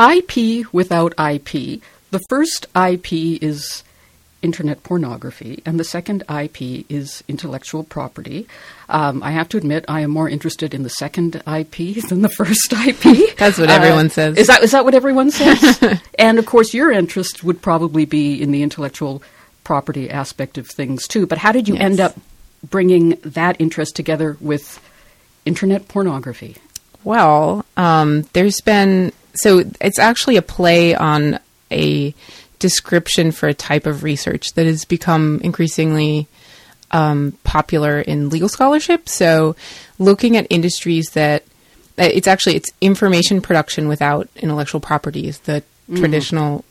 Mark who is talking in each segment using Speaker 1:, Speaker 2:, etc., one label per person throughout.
Speaker 1: IP without IP. The first IP is internet pornography, and the second IP is intellectual property. I have to admit, I am more interested in the second IP than the first IP.
Speaker 2: That's what everyone says.
Speaker 1: Is that what everyone says? And of course, your interest would probably be in the intellectual property aspect of things too. But how did you end up bringing that interest together with internet pornography?
Speaker 2: Well, so it's actually a play on a description for a type of research that has become increasingly popular in legal scholarship. So looking at industries that it's information production without intellectual property is the traditional,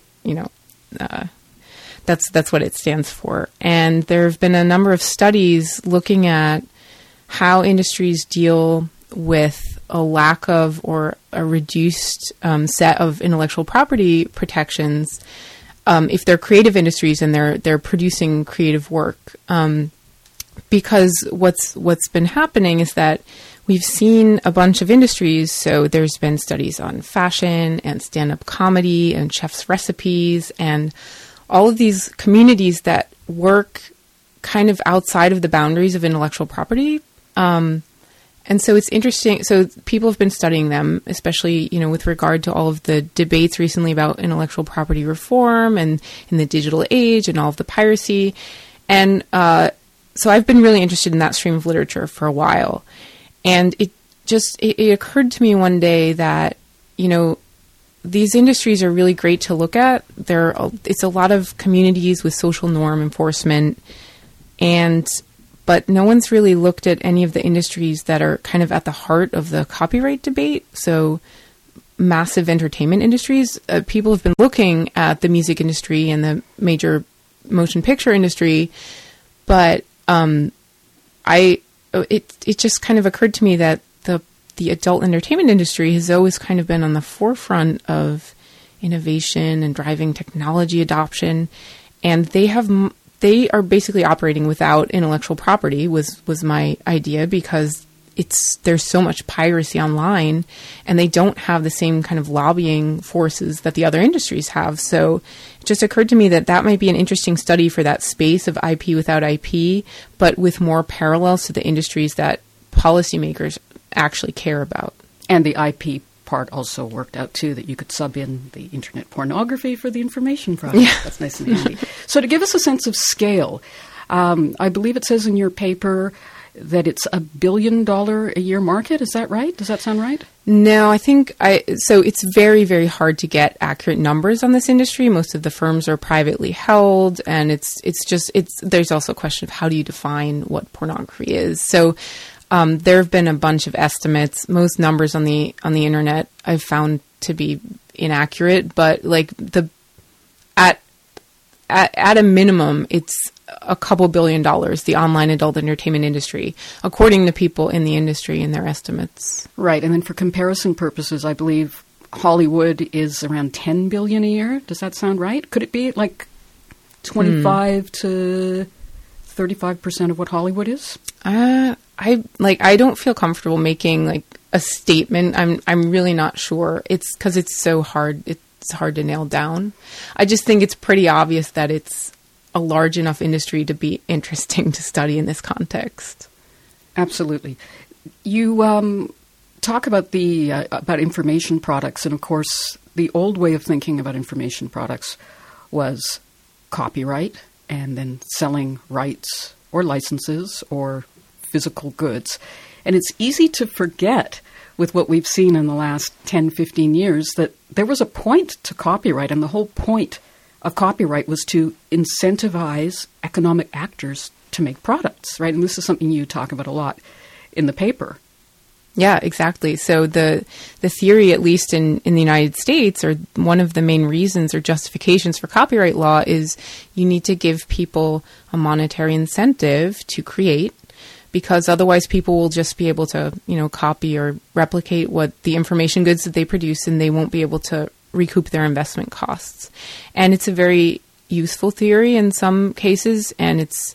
Speaker 2: that's what it stands for. And there have been a number of studies looking at how industries deal with a lack of or a reduced set of intellectual property protections if they're creative industries and they're producing creative work. Because what's been happening is that we've seen a bunch of industries. So there's been studies on fashion and stand-up comedy and chef's recipes and all of these communities that work kind of outside of the boundaries of intellectual property. And so it's interesting. So people have been studying them, especially, with regard to all of the debates recently about intellectual property reform and in the digital age and all of the piracy. And so I've been really interested in that stream of literature for a while. And it occurred to me one day that, these industries are really great to look at. It's a lot of communities with social norm enforcement, but no one's really looked at any of the industries that are kind of at the heart of the copyright debate. So massive entertainment industries, people have been looking at the music industry and the major motion picture industry, but it just kind of occurred to me that the adult entertainment industry has always kind of been on the forefront of innovation and driving technology adoption, and they are basically operating without intellectual property was my idea, because there's so much piracy online and they don't have the same kind of lobbying forces that the other industries have. So it just occurred to me that might be an interesting study for that space of IP without IP, but with more parallels to the industries that policymakers actually care about.
Speaker 1: And the IP part also worked out too, that you could sub in the internet pornography for the information project.
Speaker 2: Yeah.
Speaker 1: That's nice and handy. So to give us a sense of scale, I believe it says in your paper that it's $1 billion a year market. Is that right? Does that sound right?
Speaker 2: No, I think so it's very, very hard to get accurate numbers on this industry. Most of the firms are privately held, and there's also a question of how do you define what pornography is. So there have been a bunch of estimates. Most numbers on the internet I've found to be inaccurate, but at a minimum, it's a couple $1 billion, the online adult entertainment industry, according to people in the industry and their estimates.
Speaker 1: Right. And then for comparison purposes, I believe Hollywood is around $10 billion a year. Does that sound right? Could it be like 25 to 35% of what Hollywood is?
Speaker 2: I don't feel comfortable making a statement. I'm really not sure. It's because it's so hard. It's hard to nail down. I just think it's pretty obvious that it's a large enough industry to be interesting to study in this context.
Speaker 1: Absolutely. You talk about about information products, and of course, the old way of thinking about information products was copyright and then selling rights or licenses or physical goods. And it's easy to forget with what we've seen in the last 10, 15 years that there was a point to copyright, and the whole point of copyright was to incentivize economic actors to make products, right? And this is something you talk about a lot in the paper.
Speaker 2: Yeah, exactly. So the theory, at least in the United States, or one of the main reasons or justifications for copyright law is you need to give people a monetary incentive to create, because otherwise people will just be able to, copy or replicate what the information goods that they produce, and they won't be able to recoup their investment costs. And it's a very useful theory in some cases, and it's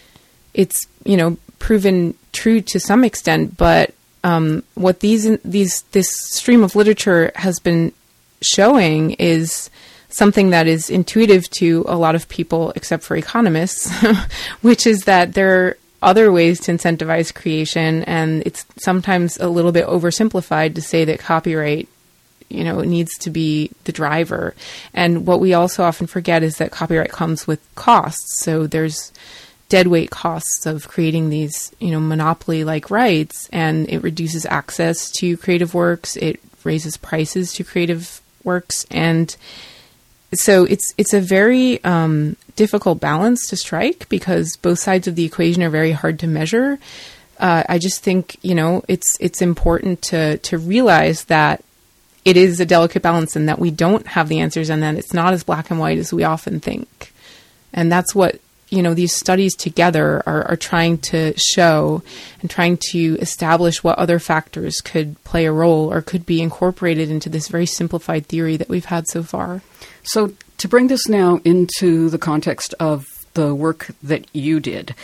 Speaker 2: proven true to some extent. But what this stream of literature has been showing is something that is intuitive to a lot of people, except for economists, which is that there are other ways to incentivize creation, and it's sometimes a little bit oversimplified to say that copyright, needs to be the driver. And what we also often forget is that copyright comes with costs. So there's deadweight costs of creating these, monopoly-like rights, and it reduces access to creative works. It raises prices to creative works, and so it's a very difficult balance to strike because both sides of the equation are very hard to measure. I just think it's important to realize that it is a delicate balance and that we don't have the answers and that it's not as black and white as we often think. And that's what these studies together are trying to show and trying to establish what other factors could play a role or could be incorporated into this very simplified theory that we've had so far.
Speaker 1: So to bring this now into the context of the work that you did,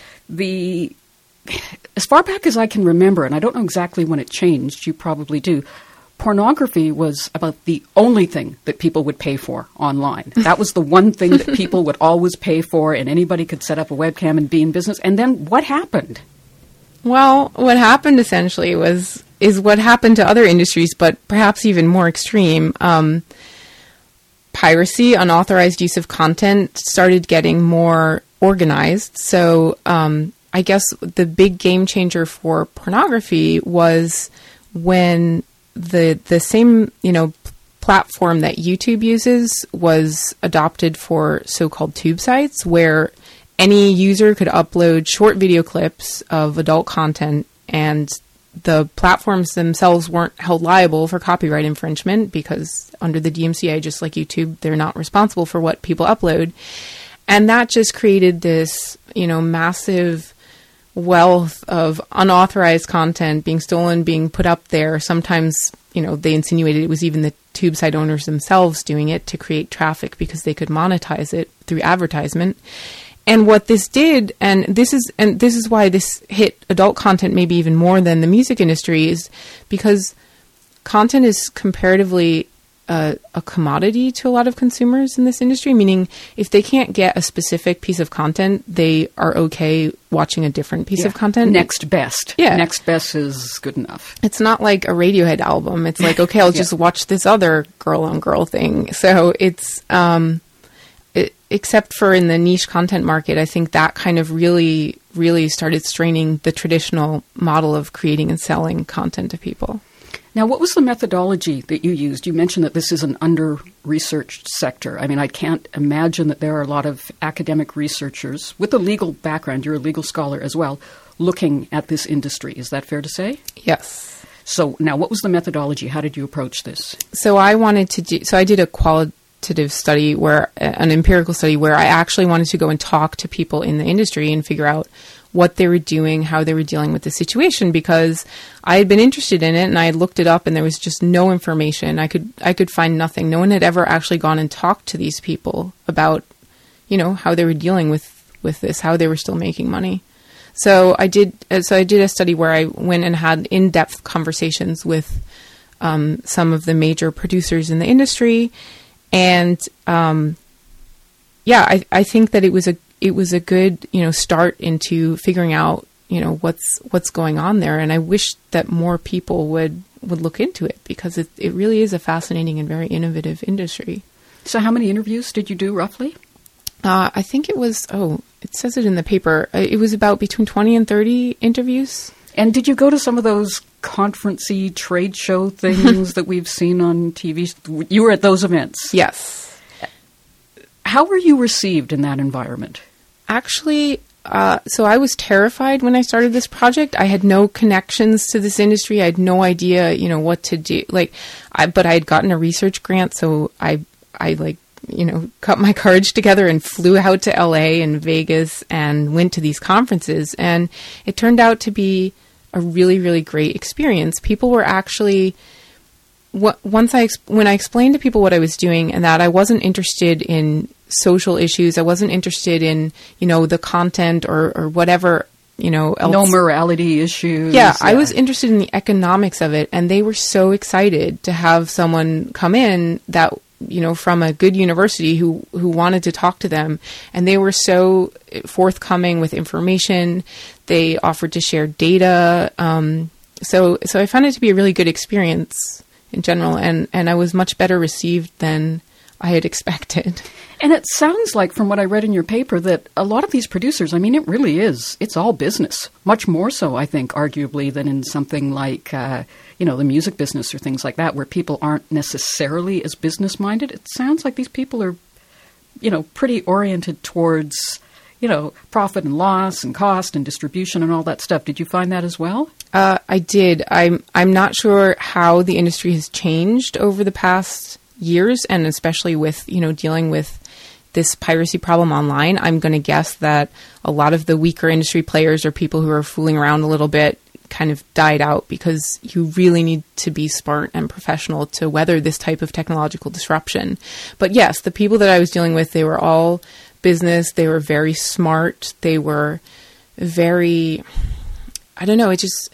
Speaker 1: as far back as I can remember, and I don't know exactly when it changed, you probably do, pornography was about the only thing that people would pay for online. That was the one thing that people would always pay for, and anybody could set up a webcam and be in business. And then what happened?
Speaker 2: Well, what happened essentially is what happened to other industries, but perhaps even more extreme. Piracy, unauthorized use of content, started getting more organized. So I guess the big game changer for pornography was when the same, platform that YouTube uses was adopted for so-called tube sites, where any user could upload short video clips of adult content, and the platforms themselves weren't held liable for copyright infringement because under the DMCA, just like YouTube, they're not responsible for what people upload. And that just created this, massive wealth of unauthorized content being stolen, being put up there. Sometimes, they insinuated it was even the tube site owners themselves doing it to create traffic because they could monetize it through advertisement. And what this did, and this is why this hit adult content maybe even more than the music industry, is because content is comparatively a commodity to a lot of consumers in this industry, meaning if they can't get a specific piece of content, they are okay watching a different piece of content.
Speaker 1: Next best.
Speaker 2: Yeah.
Speaker 1: Next best is good enough.
Speaker 2: It's not like a Radiohead album. It's like, okay, I'll just watch this other girl-on-girl thing. So it's, except for in the niche content market, I think that kind of really, really started straining the traditional model of creating and selling content to people.
Speaker 1: Now, what was the methodology that you used? You mentioned that this is an under-researched sector. I mean, I can't imagine that there are a lot of academic researchers with a legal background, you're a legal scholar as well, looking at this industry. Is that fair to say?
Speaker 2: Yes.
Speaker 1: So now, what was the methodology? How did you approach this?
Speaker 2: So I did a qualitative study, an empirical study, where I actually wanted to go and talk to people in the industry and figure out what they were doing, how they were dealing with the situation, because I had been interested in it and I had looked it up and there was just no information. I could find nothing. No one had ever actually gone and talked to these people about, how they were dealing with this, how they were still making money. So I did a study where I went and had in-depth conversations with some of the major producers in the industry. And I think that it was a good, start into figuring out, what's going on there. And I wish that more people would look into it because it really is a fascinating and very innovative industry.
Speaker 1: So how many interviews did you do roughly?
Speaker 2: I think it was, it says it in the paper. It was about between 20 and 30 interviews.
Speaker 1: And did you go to some of those conference-y trade show things that we've seen on TV? You were at those events?
Speaker 2: Yes.
Speaker 1: How were you received in that environment?
Speaker 2: Actually, so I was terrified when I started this project. I had no connections to this industry. I had no idea, what to do. But I had gotten a research grant, so I cut my courage together and flew out to LA and Vegas and went to these conferences. And it turned out to be a really, really great experience. People were actually, when I explained to people what I was doing and that I wasn't interested in social issues, I wasn't interested in, the content or whatever
Speaker 1: no morality issues.
Speaker 2: Yeah, I was interested in the economics of it, and they were so excited to have someone come in that, from a good university who wanted to talk to them. And they were so forthcoming with information. They offered to share data. So I found it to be a really good experience in general, and I was much better received than I had expected.
Speaker 1: And it sounds like, from what I read in your paper, that a lot of these producers, it really is. It's all business. Much more so, I think, arguably, than in something like, the music business or things like that, where people aren't necessarily as business-minded. It sounds like these people are, pretty oriented towards, profit and loss and cost and distribution and all that stuff. Did you find that as well?
Speaker 2: I did. I'm not sure how the industry has changed over the past years, and especially with, dealing with this piracy problem online. I'm going to guess that a lot of the weaker industry players or people who are fooling around a little bit kind of died out, because you really need to be smart and professional to weather this type of technological disruption. But yes, the people that I was dealing with, they were all business. They were very smart. They were very, it just,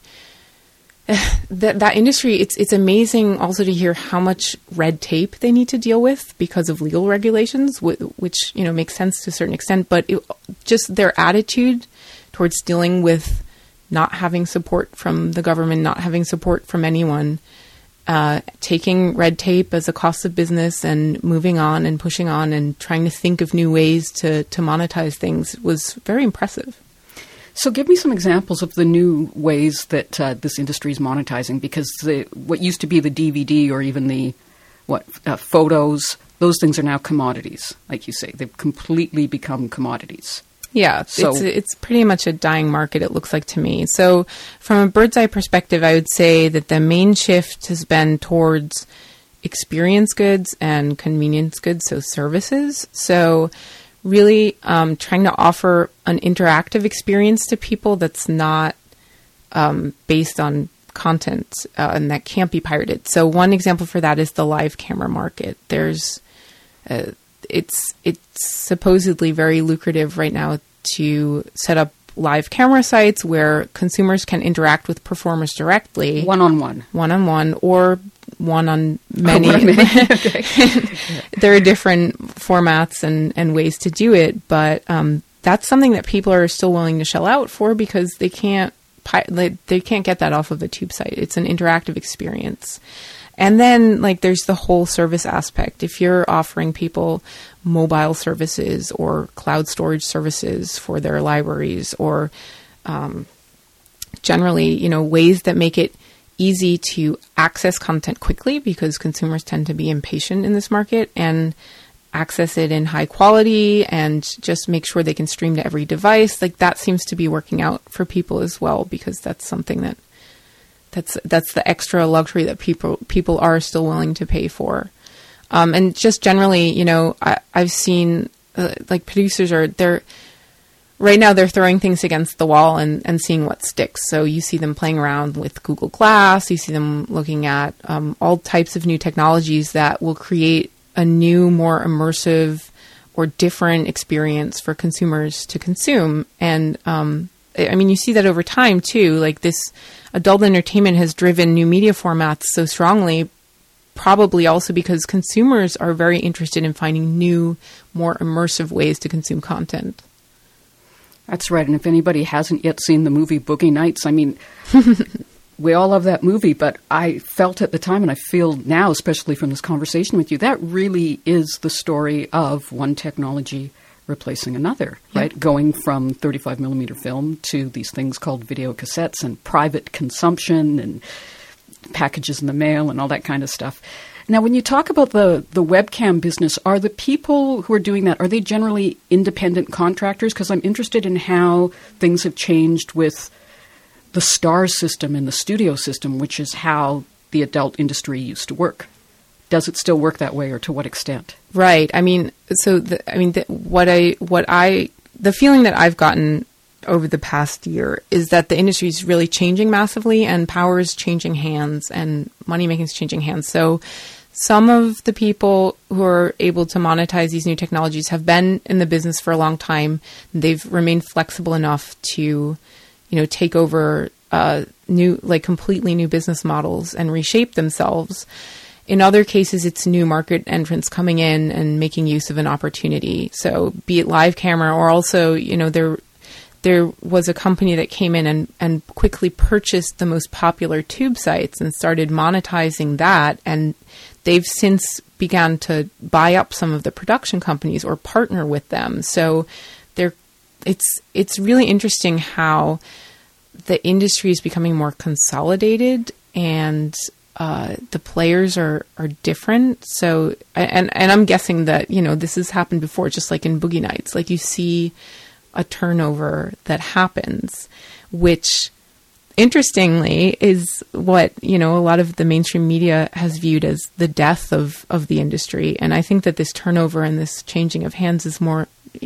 Speaker 2: that industry, it's amazing also to hear how much red tape they need to deal with because of legal regulations, which, makes sense to a certain extent, but just their attitude towards dealing with not having support from the government, not having support from anyone, taking red tape as a cost of business and moving on and pushing on and trying to think of new ways to monetize things was very impressive.
Speaker 1: So give me some examples of the new ways that this industry is monetizing, because what used to be the DVD or even the photos, those things are now commodities, like you say. They've completely become commodities.
Speaker 2: Yeah, so, it's pretty much a dying market, it looks like to me. So from a bird's eye perspective, I would say that the main shift has been towards experience goods and convenience goods, so services. So really trying to offer an interactive experience to people that's not based on content and that can't be pirated. So one example for that is the live camera market. There's it's supposedly very lucrative right now to set up live camera sites where consumers can interact with performers directly.
Speaker 1: One-on-one.
Speaker 2: One-on-one or one on many.
Speaker 1: Okay.
Speaker 2: There are different formats and ways to do it, but that's something that people are still willing to shell out for, because they can't get that off of the tube site. It's an interactive experience. And then there's the whole service aspect. If you're offering people mobile services or cloud storage services for their libraries, or generally, ways that make it easy to access content quickly, because consumers tend to be impatient in this market, and access it in high quality and just make sure they can stream to every device. That seems to be working out for people as well, because that's something that's the extra luxury that people are still willing to pay for. And just generally, I've seen producers right now they're throwing things against the wall and seeing what sticks. So you see them playing around with Google Glass. You see them looking at all types of new technologies that will create a new, more immersive or different experience for consumers to consume. And you see that over time too. This adult entertainment has driven new media formats so strongly, probably also because consumers are very interested in finding new, more immersive ways to consume content.
Speaker 1: That's right. And if anybody hasn't yet seen the movie Boogie Nights, we all love that movie, but I felt at the time, and I feel now, especially from this conversation with you, that really is the story of one technology replacing another, right? Going from 35 millimeter film to these things called video cassettes and private consumption and packages in the mail and all that kind of stuff. Now, when you talk about the webcam business, are the people who are doing that, are they generally independent contractors? Because I'm interested in how things have changed with the star system and the studio system, which is how the adult industry used to work. Does it still work that way, or to what extent?
Speaker 2: Right. The feeling that I've gotten over the past year is that the industry is really changing massively, and power is changing hands, and money making is changing hands. So some of the people who are able to monetize these new technologies have been in the business for a long time. They've remained flexible enough to take over completely new business models and reshape themselves. In other cases, it's new market entrants coming in and making use of an opportunity. So be it live camera, or also, there was a company that came in and quickly purchased the most popular tube sites and started monetizing that. And they've since begun to buy up some of the production companies or partner with them. So it's really interesting how the industry is becoming more consolidated, and the players are different. So, and I'm guessing that, this has happened before, just like in Boogie Nights, like you see a turnover that happens, which interestingly is what, a lot of the mainstream media has viewed as the death of the industry. And I think that this turnover and this changing of hands is more,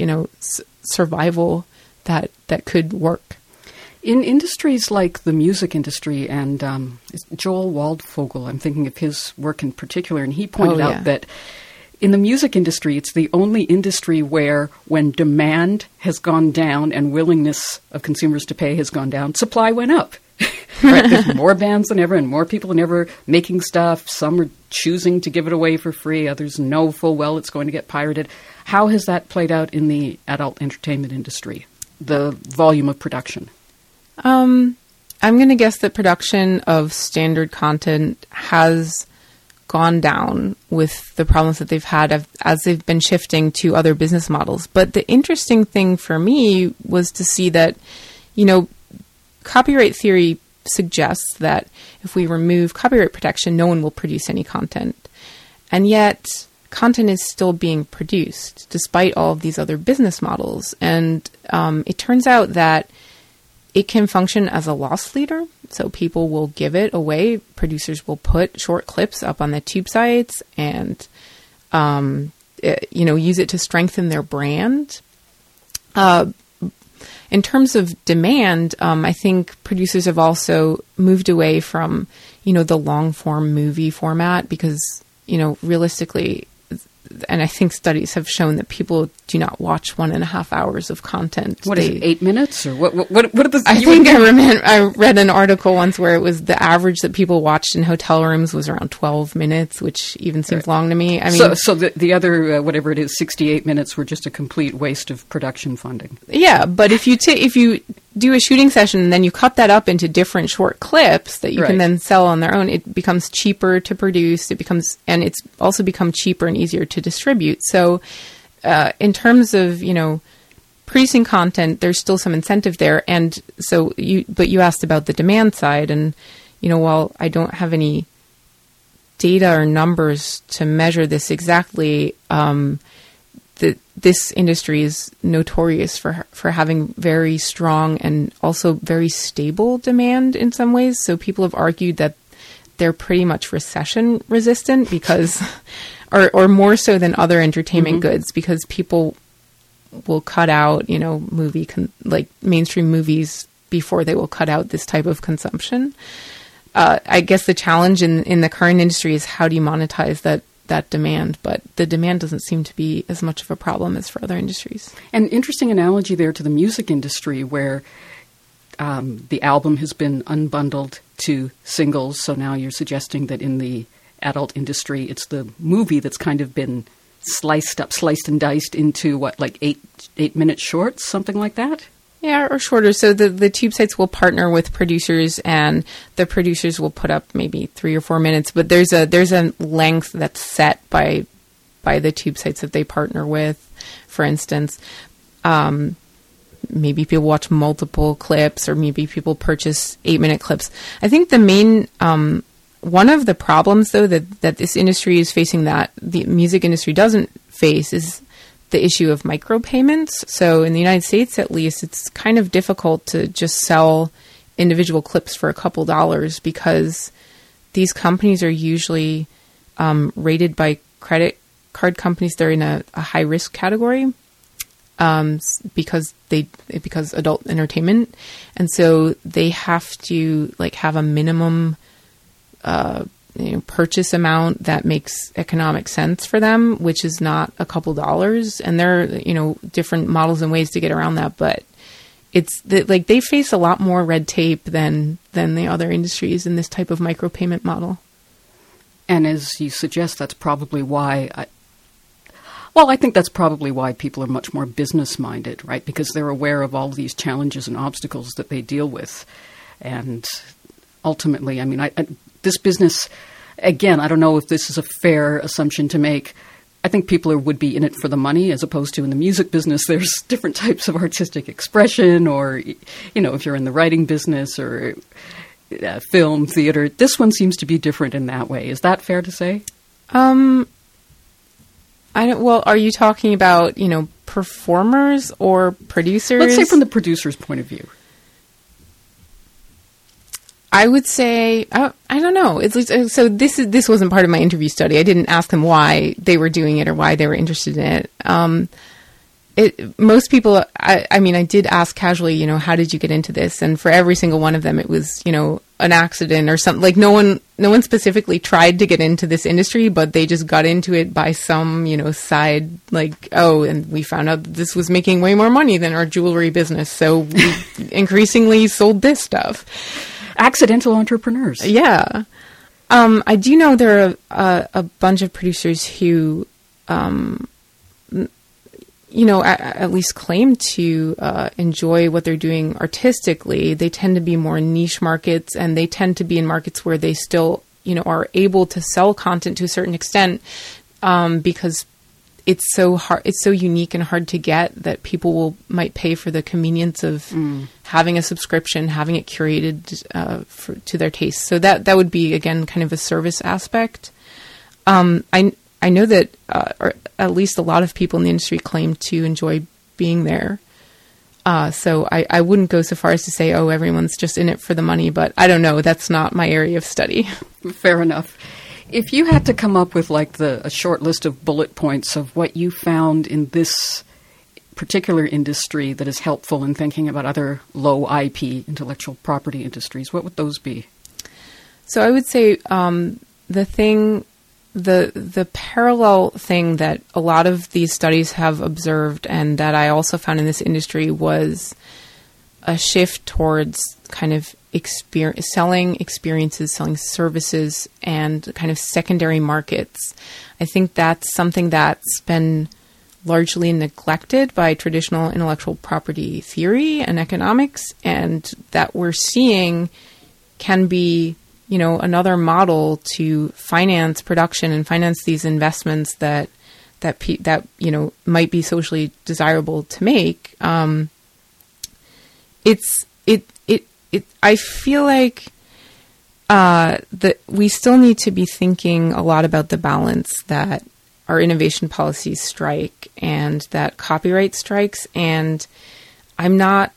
Speaker 2: survival that could work.
Speaker 1: In industries like the music industry, and Joel Waldfogel, I'm thinking of his work in particular, and he pointed out that in the music industry, it's the only industry where when demand has gone down and willingness of consumers to pay has gone down, supply went up. Right? There's more bands than ever and more people than ever making stuff. Some are choosing to give it away for free. Others know full well it's going to get pirated. How has that played out in the adult entertainment industry, the volume of production?
Speaker 2: I'm going to guess that production of standard content has gone down with the problems that they've had as they've been shifting to other business models. But the interesting thing for me was to see that, copyright theory suggests that if we remove copyright protection, no one will produce any content. And yet content is still being produced despite all of these other business models. And it turns out that it can function as a loss leader. So people will give it away. Producers will put short clips up on the tube sites and, use it to strengthen their brand. In terms of demand, I think producers have also moved away from, the long form movie format because, realistically, and I think studies have shown that people do not watch 1.5 hours of content.
Speaker 1: What is it, 8 minutes? Or what are the...
Speaker 2: I read an article once where it was the average that people watched in hotel rooms was around 12 minutes, which even seems long to me. I mean,
Speaker 1: so the other, whatever it is, 68 minutes were just a complete waste of production funding.
Speaker 2: Yeah, but if you do a shooting session and then you cut that up into different short clips that you can then sell on their own, it becomes cheaper to produce. And it's also become cheaper and easier to distribute. So in terms of, producing content, there's still some incentive there. And so you asked about the demand side, and, while I don't have any data or numbers to measure this exactly, this industry is notorious for having very strong and also very stable demand in some ways. So people have argued that they're pretty much recession resistant because, or more so than other entertainment goods, because people will cut out, like mainstream movies before they will cut out this type of consumption. I guess the challenge in the current industry is how do you monetize that demand, but the demand doesn't seem to be as much of a problem as for other industries. An
Speaker 1: interesting analogy there to the music industry where the album has been unbundled to singles. So now you're suggesting that in the adult industry, it's the movie that's kind of been sliced and diced into like 8-minute shorts, something like that?
Speaker 2: Yeah, or shorter. So the tube sites will partner with producers, and the producers will put up maybe 3 or 4 minutes. But there's a length that's set by the tube sites that they partner with. For instance, maybe people watch multiple clips, or maybe people purchase 8-minute clips. I think the main one of the problems, though, that this industry is facing that the music industry doesn't face is the issue of micropayments. So in the United States, at least, it's kind of difficult to just sell individual clips for a couple dollars because these companies are usually rated by credit card companies. They're in a high risk category because adult entertainment, and so they have to have a minimum purchase amount that makes economic sense for them, which is not a couple dollars. And there are, different models and ways to get around that, but like they face a lot more red tape than the other industries in this type of micropayment model.
Speaker 1: And as you suggest, that's probably why I think that's probably why people are much more business-minded, right? Because they're aware of all these challenges and obstacles that they deal with. And ultimately, I mean, this business, again, I don't know if this is a fair assumption to make. I think people would be in it for the money, as opposed to in the music business. There's different types of artistic expression, or, if you're in the writing business or film, theater. This one seems to be different in that way. Is that fair to say?
Speaker 2: Well, are you talking about, performers or producers?
Speaker 1: Let's say from the producer's point of view.
Speaker 2: I would say, I don't know. So this wasn't part of my interview study. I didn't ask them why they were doing it or why they were interested in it. Most people, I did ask casually, how did you get into this? And for every single one of them, it was, an accident or something. Like no one specifically tried to get into this industry, but they just got into it by some, side, and we found out that this was making way more money than our jewelry business. So we increasingly sold this stuff.
Speaker 1: Accidental entrepreneurs.
Speaker 2: Yeah. I do know there are a bunch of producers who, at least claim to enjoy what they're doing artistically. They tend to be more niche markets, and they tend to be in markets where they still, are able to sell content to a certain extent, because it's so hard, it's so unique and hard to get that people might pay for the convenience of having a subscription, having it curated to their taste. So that would be, again, kind of a service aspect. I know that, or at least a lot of people in the industry claim to enjoy being there. So I wouldn't go so far as to say, everyone's just in it for the money, but I don't know. That's not my area of study.
Speaker 1: Fair enough. If you had to come up with a short list of bullet points of what you found in this particular industry that is helpful in thinking about other low IP intellectual property industries, what would those be?
Speaker 2: So I would say the parallel thing that a lot of these studies have observed, and that I also found in this industry, was a shift towards kind of selling experiences, selling services, and kind of secondary markets. I think that's something that's been largely neglected by traditional intellectual property theory and economics, and that we're seeing can be, another model to finance production and finance these investments that might be socially desirable to make. I feel like that we still need to be thinking a lot about the balance that our innovation policies strike and that copyright strikes. And I'm not,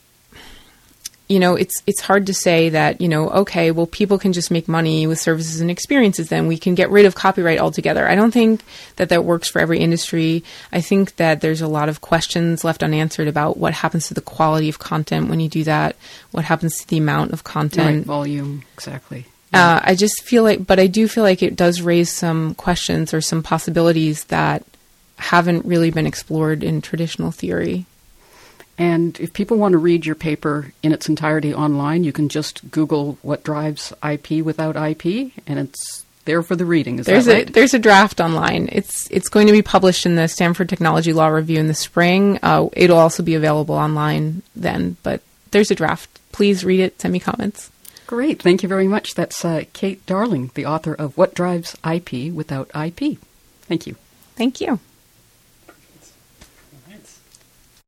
Speaker 2: it's hard to say that, okay, well, people can just make money with services and experiences, then we can get rid of copyright altogether. I don't think that works for every industry. I think that there's a lot of questions left unanswered about what happens to the quality of content when you do that, what happens to the amount of content.
Speaker 1: Right, volume, exactly.
Speaker 2: I just feel I do feel like it does raise some questions or some possibilities that haven't really been explored in traditional theory.
Speaker 1: And if people want to read your paper in its entirety online, you can just Google what drives IP without IP, and it's there for the reading. Is that right?
Speaker 2: There's a draft online. It's going to be published in the Stanford Technology Law Review in the spring. It'll also be available online then, but there's a draft. Please read it. Send me comments.
Speaker 1: Great. Thank you very much. That's Kate Darling, the author of What Drives IP Without IP. Thank you.
Speaker 2: Thank you.